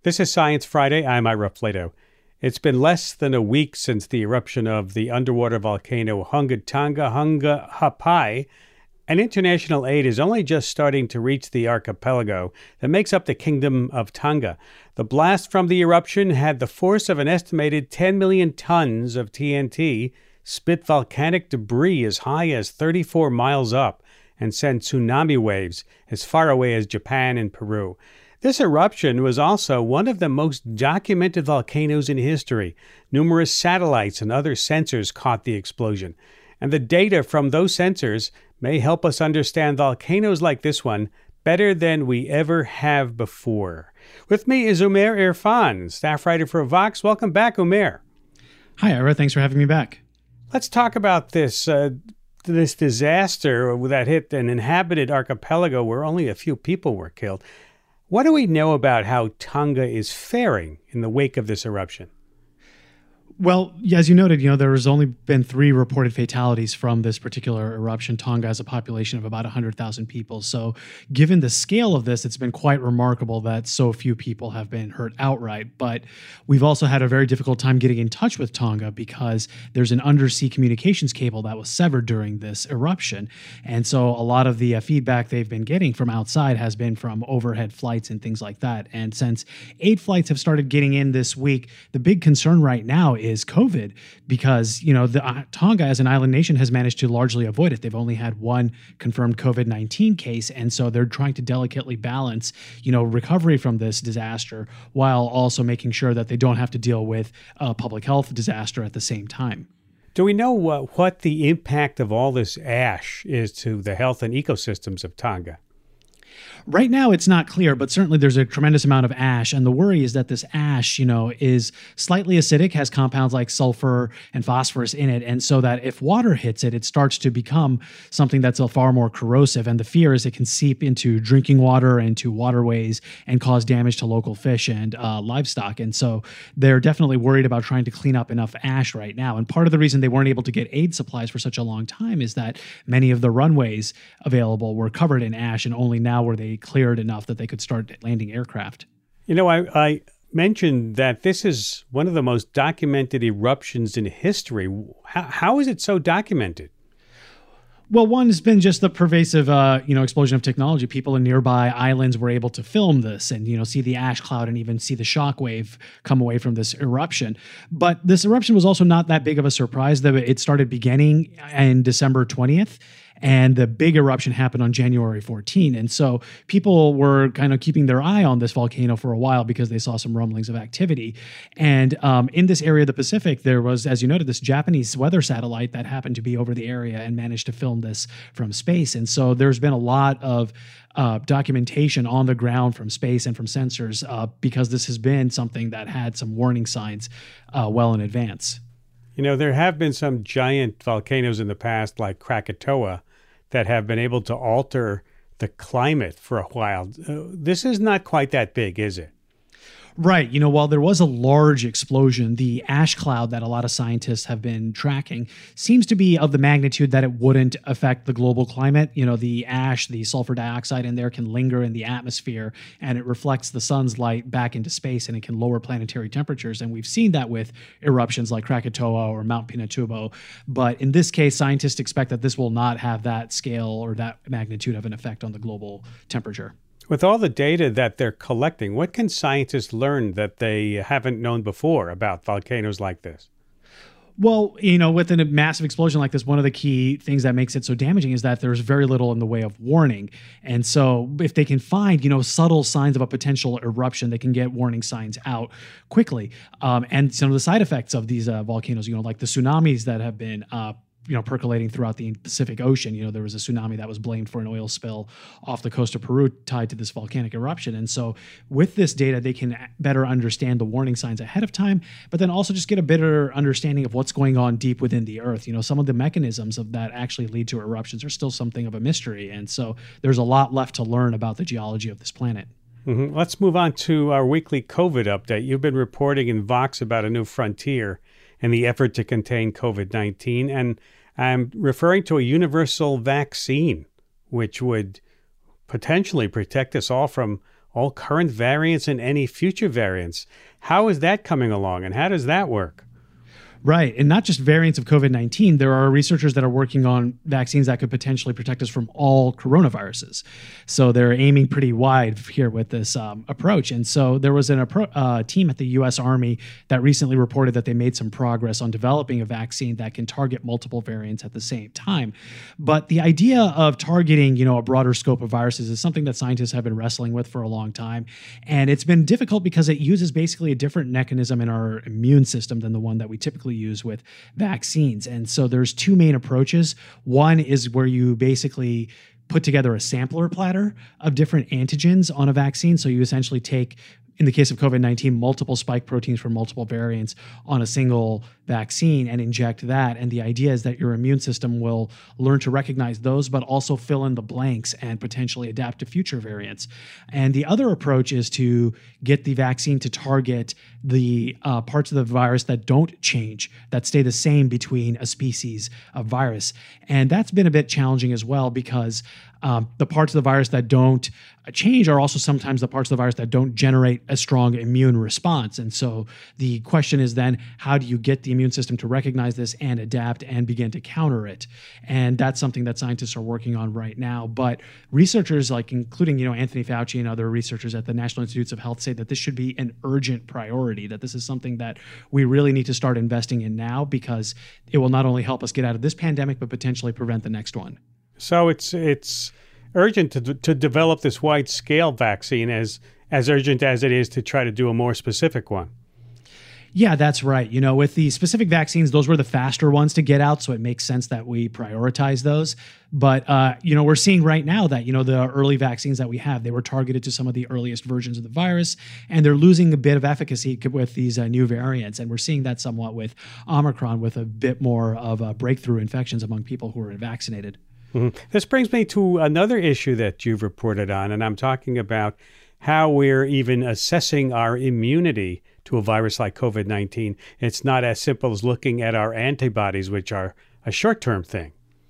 This is Science Friday. I'm Ira Flato. It's been less than a week since the eruption of the underwater volcano Hunga Tonga Hunga Hapai, and international aid is only just starting to reach the archipelago that makes up the Kingdom of Tonga. The blast from the eruption had the force of an estimated 10 million tons of TNT, spit volcanic debris as high as 34 miles up, and sent tsunami waves as far away as Japan and Peru. This eruption was also one of the most documented volcanoes in history. Numerous satellites and other sensors caught the explosion. And the data from those sensors may help us understand volcanoes like this one better than we ever have before. With me is Umair Irfan, staff writer for Vox. Welcome back, Umair. Hi, Ira. Thanks for having me back. Let's talk about this disaster that hit an inhabited archipelago where only a few people were killed. What do we know about how Tonga is faring in the wake of this eruption? Well, as you noted, there has only been 3 reported fatalities from this particular eruption. Tonga has a population of about 100,000 people. So given the scale of this, it's been quite remarkable that so few people have been hurt outright. But we've also had a very difficult time getting in touch with Tonga because there's an undersea communications cable that was severed during this eruption. And so a lot of the feedback they've been getting from outside has been from overhead flights and things like that. And since 8 flights have started getting in this week, the big concern right now is COVID, because the Tonga as an island nation has managed to largely avoid it. They've only had 1 confirmed COVID-19 case, and so they're trying to delicately balance recovery from this disaster while also making sure that they don't have to deal with a public health disaster at the same time. Do we know what the impact of all this ash is to the health and ecosystems of Tonga? Right now, it's not clear, but certainly there's a tremendous amount of ash. And the worry is that this ash, is slightly acidic, has compounds like sulfur and phosphorus in it. And so that if water hits it, it starts to become something that's far more corrosive. And the fear is it can seep into drinking water, into waterways, and cause damage to local fish and livestock. And so they're definitely worried about trying to clean up enough ash right now. And part of the reason they weren't able to get aid supplies for such a long time is that many of the runways available were covered in ash, and only now were they cleared enough that they could start landing aircraft. I mentioned that this is one of the most documented eruptions in history. How is it so documented? Well, one has been just the pervasive, explosion of technology. People in nearby islands were able to film this and, see the ash cloud and even see the shockwave come away from this eruption. But this eruption was also not that big of a surprise. It started beginning in December 20th. And the big eruption happened on January 14. And so people were kind of keeping their eye on this volcano for a while because they saw some rumblings of activity. And in this area of the Pacific, there was, as you noted, this Japanese weather satellite that happened to be over the area and managed to film this from space. And so there's been a lot of documentation on the ground from space and from sensors because this has been something that had some warning signs well in advance. There have been some giant volcanoes in the past, like Krakatoa, that have been able to alter the climate for a while. This is not quite that big, is it? Right. While there was a large explosion, the ash cloud that a lot of scientists have been tracking seems to be of the magnitude that it wouldn't affect the global climate. The ash, the sulfur dioxide in there can linger in the atmosphere, and it reflects the sun's light back into space, and it can lower planetary temperatures. And we've seen that with eruptions like Krakatoa or Mount Pinatubo. But in this case, scientists expect that this will not have that scale or that magnitude of an effect on the global temperature. With all the data that they're collecting, what can scientists learn that they haven't known before about volcanoes like this? Well, with a massive explosion like this, one of the key things that makes it so damaging is that there's very little in the way of warning. And so if they can find, subtle signs of a potential eruption, they can get warning signs out quickly. And some of the side effects of these volcanoes, like the tsunamis that have been percolating throughout the Pacific Ocean. There was a tsunami that was blamed for an oil spill off the coast of Peru tied to this volcanic eruption. And so with this data, they can better understand the warning signs ahead of time, but then also just get a better understanding of what's going on deep within the earth. Some of the mechanisms of that actually lead to eruptions are still something of a mystery. And so there's a lot left to learn about the geology of this planet. Mm-hmm. Let's move on to our weekly COVID update. You've been reporting in Vox about a new frontier in the effort to contain COVID-19, and I'm referring to a universal vaccine, which would potentially protect us all from all current variants and any future variants. How is that coming along, and how does that work? Right. And not just variants of COVID-19, there are researchers that are working on vaccines that could potentially protect us from all coronaviruses. So they're aiming pretty wide here with this approach. And so there was an team at the U.S. Army that recently reported that they made some progress on developing a vaccine that can target multiple variants at the same time. But the idea of targeting, a broader scope of viruses is something that scientists have been wrestling with for a long time. And it's been difficult because it uses basically a different mechanism in our immune system than the one that we typically use with vaccines. And so there's two main approaches. One is where you basically put together a sampler platter of different antigens on a vaccine. So you essentially take, in the case of COVID-19, multiple spike proteins from multiple variants on a single vaccine and inject that. And the idea is that your immune system will learn to recognize those, but also fill in the blanks and potentially adapt to future variants. And the other approach is to get the vaccine to target the parts of the virus that don't change, that stay the same between a species of virus. And that's been a bit challenging as well because the parts of the virus that don't change are also sometimes the parts of the virus that don't generate a strong immune response. And so the question is then, how do you get the immune system to recognize this and adapt and begin to counter it? And that's something that scientists are working on right now. But researchers, like including, Anthony Fauci and other researchers at the National Institutes of Health, say that this should be an urgent priority, that this is something that we really need to start investing in now because it will not only help us get out of this pandemic, but potentially prevent the next one. So it's urgent to develop this wide-scale vaccine as urgent as it is to try to do a more specific one. Yeah, that's right. With the specific vaccines, those were the faster ones to get out, so it makes sense that we prioritize those. But, we're seeing right now that, the early vaccines that we have, they were targeted to some of the earliest versions of the virus, and they're losing a bit of efficacy with these new variants. And we're seeing that somewhat with Omicron, with a bit more of breakthrough infections among people who are vaccinated. Mm-hmm. This brings me to another issue that you've reported on, and I'm talking about how we're even assessing our immunity to a virus like COVID-19. It's not as simple as looking at our antibodies, which are a short-term thing.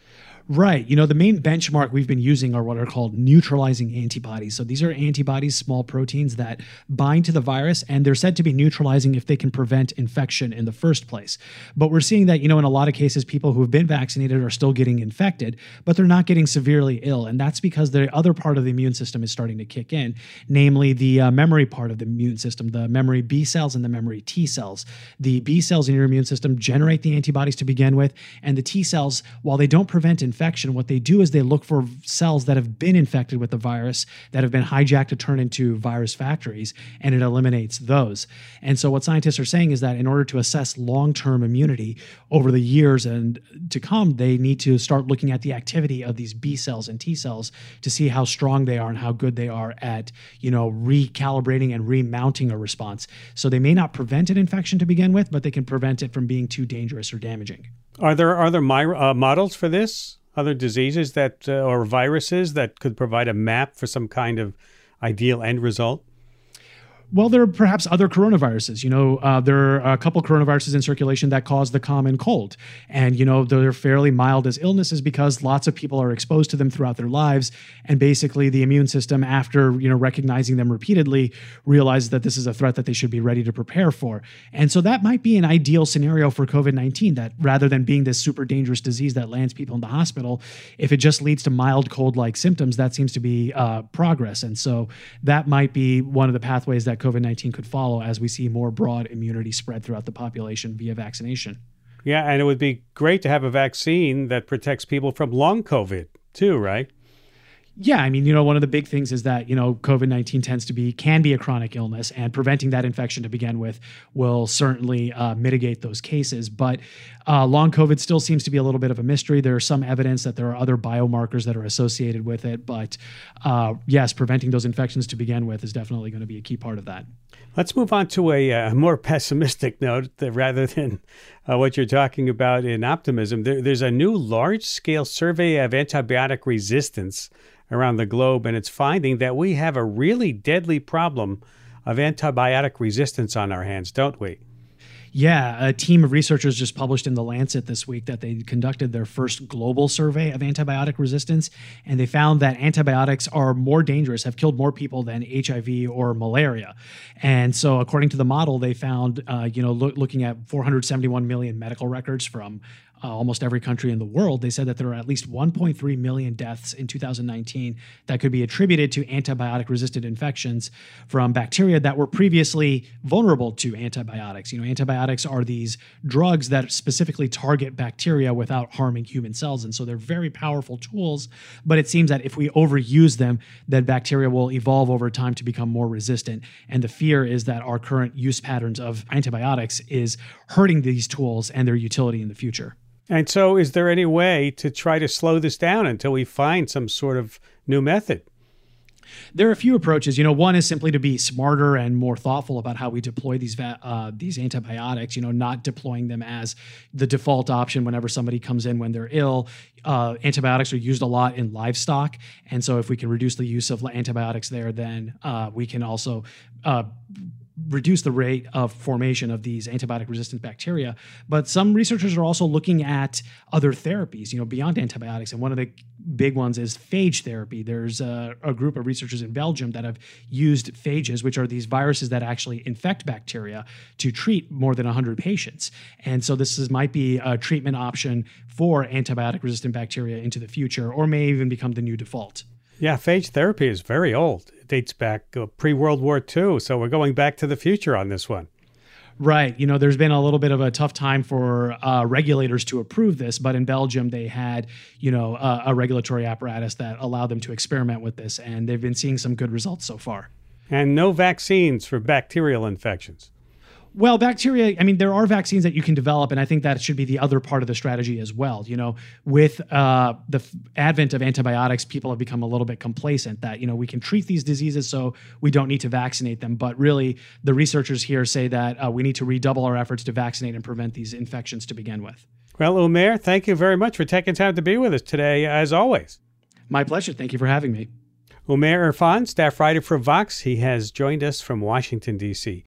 Right. The main benchmark we've been using are what are called neutralizing antibodies. So these are antibodies, small proteins that bind to the virus, and they're said to be neutralizing if they can prevent infection in the first place. But we're seeing that, in a lot of cases, people who have been vaccinated are still getting infected, but they're not getting severely ill. And that's because the other part of the immune system is starting to kick in, namely the memory part of the immune system, the memory B cells and the memory T cells. The B cells in your immune system generate the antibodies to begin with, and the T cells, while they don't prevent infection, what they do is they look for cells that have been infected with the virus, that have been hijacked to turn into virus factories, and it eliminates those. And so what scientists are saying is that in order to assess long-term immunity over the years and to come, they need to start looking at the activity of these B cells and T cells to see how strong they are and how good they are at, recalibrating and remounting a response. So they may not prevent an infection to begin with, but they can prevent it from being too dangerous or damaging. Are there models for this? Other diseases or viruses that could provide a map for some kind of ideal end result? Well, there are perhaps other coronaviruses. There are a couple coronaviruses in circulation that cause the common cold. And, they're fairly mild as illnesses because lots of people are exposed to them throughout their lives. And basically the immune system, after, recognizing them repeatedly, realizes that this is a threat that they should be ready to prepare for. And so that might be an ideal scenario for COVID-19, that rather than being this super dangerous disease that lands people in the hospital, if it just leads to mild cold-like symptoms, that seems to be progress. And so that might be one of the pathways that COVID-19 could follow as we see more broad immunity spread throughout the population via vaccination. Yeah, and it would be great to have a vaccine that protects people from long COVID too, right? Yeah, one of the big things is that, COVID-19 can be a chronic illness, and preventing that infection to begin with will certainly mitigate those cases. But long COVID still seems to be a little bit of a mystery. There's some evidence that there are other biomarkers that are associated with it. But yes, preventing those infections to begin with is definitely going to be a key part of that. Let's move on to a more pessimistic note rather than what you're talking about in optimism. There's a new large-scale survey of antibiotic resistance around the globe, and it's finding that we have a really deadly problem of antibiotic resistance on our hands, don't we? Yeah, a team of researchers just published in The Lancet this week that they conducted their first global survey of antibiotic resistance, and they found that antibiotics are more dangerous, have killed more people than HIV or malaria. And so, according to the model, they found, looking at 471 million medical records from almost every country in the world, they said that there are at least 1.3 million deaths in 2019 that could be attributed to antibiotic-resistant infections from bacteria that were previously vulnerable to antibiotics. Antibiotics are these drugs that specifically target bacteria without harming human cells, and so they're very powerful tools, but it seems that if we overuse them, then bacteria will evolve over time to become more resistant, and the fear is that our current use patterns of antibiotics is hurting these tools and their utility in the future. And so is there any way to try to slow this down until we find some sort of new method? There are a few approaches. One is simply to be smarter and more thoughtful about how we deploy these antibiotics, not deploying them as the default option whenever somebody comes in when they're ill. Antibiotics are used a lot in livestock. And so if we can reduce the use of antibiotics there, then we can also reduce the rate of formation of these antibiotic-resistant bacteria. But some researchers are also looking at other therapies, beyond antibiotics. And one of the big ones is phage therapy. There's a group of researchers in Belgium that have used phages, which are these viruses that actually infect bacteria, to treat more than 100 patients. And so might be a treatment option for antibiotic-resistant bacteria into the future, or may even become the new default. Yeah, phage therapy is very old. It dates back pre-World War II, so we're going back to the future on this one. Right. There's been a little bit of a tough time for regulators to approve this, but in Belgium, they had, a regulatory apparatus that allowed them to experiment with this, and they've been seeing some good results so far. And no vaccines for bacterial infections. Well, bacteria, there are vaccines that you can develop, and I think that should be the other part of the strategy as well. With the advent of antibiotics, people have become a little bit complacent that, we can treat these diseases so we don't need to vaccinate them. But really, the researchers here say that we need to redouble our efforts to vaccinate and prevent these infections to begin with. Well, Umair, thank you very much for taking time to be with us today, as always. My pleasure. Thank you for having me. Umair Irfan, staff writer for Vox. He has joined us from Washington, D.C.